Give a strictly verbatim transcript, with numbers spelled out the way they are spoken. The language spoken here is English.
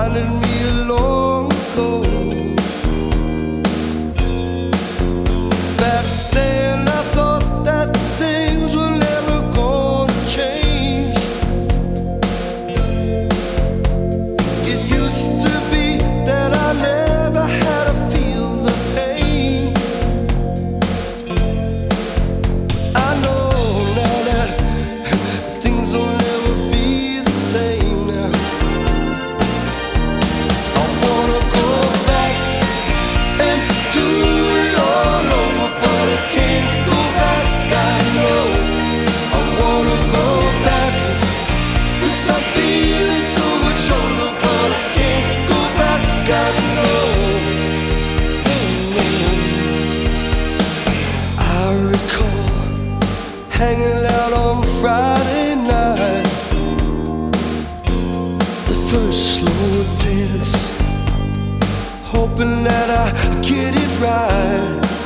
reminded me long ago. Back then I thought that things were never gonna change. It used to be that I never had to feel the pain. I know now that things will never be the same now. I wanna go back and do it all over, but I can't go back, I know. I wanna go back, 'cause I'm feeling so much older, but I can't go back, I know. I recall hanging out on Friday night, the first slow dance, hoping that I get it right.